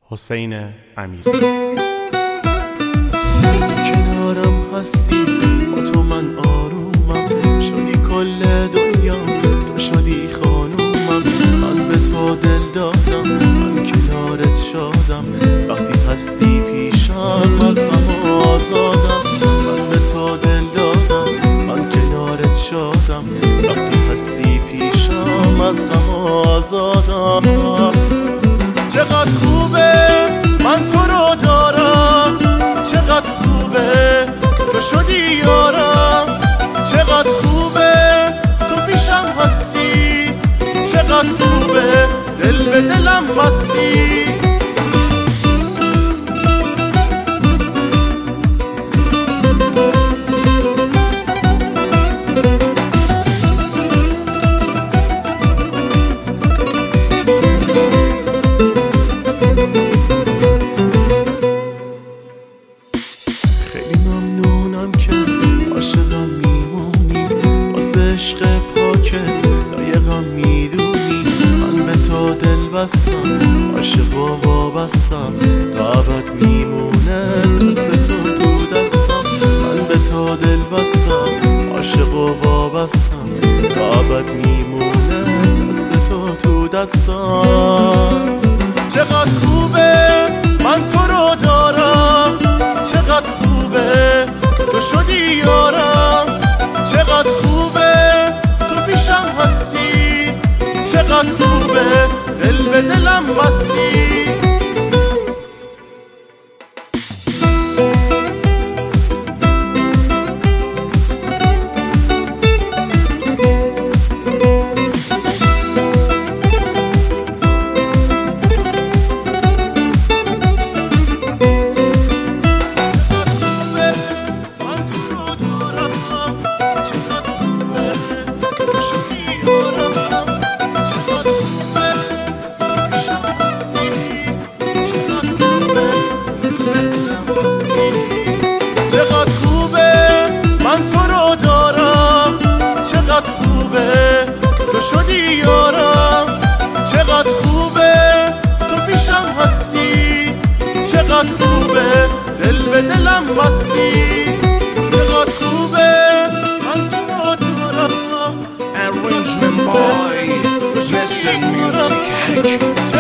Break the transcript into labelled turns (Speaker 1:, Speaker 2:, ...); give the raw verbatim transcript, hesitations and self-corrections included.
Speaker 1: حسین امیری.
Speaker 2: کنارم هستی با تو من آرومم، شدی کل دنیا تو شدی خانومم. من به تو دل دادم، من کنارت شادم، وقتی هستی پیشم از غم آزادم. من به تو دل دادم، من کنارت شادم، وقتی هستی پیشم از غم آزادم. چقدر خوبه من تو رو دارم، چقدر خوبه تو شدی یارم. چقدر خوبه تو پیشم هستی، چقدر خوبه دل به دلم بستی. خیلی ممنونم که عاشقم میمونی، واسه عشق پاکت لایقم میدونی. من به تو دل بستم، عاشق و وابستم، تا ابد میمونه دست تو تو دستم. من به تو دل بستم، عاشق و وابستم، تا ابد میمونه دست تو تو دستم. چقدر خوبه من تو رو دارم، چقدر خوبه تو شدی یارم. چقدر خوبه تو پیشم هستی، چقدر خوبه دل به دلم بستی. چقدر خوبه من تو رو دارم، چقدر خوبه تو شدی یارم. چقدر خوبه تو پیشم هستی، چقدر خوبه دل به دلم بستی. چقدر خوبه من تو رو دارم.
Speaker 3: Arrangement by Listen Music Hack.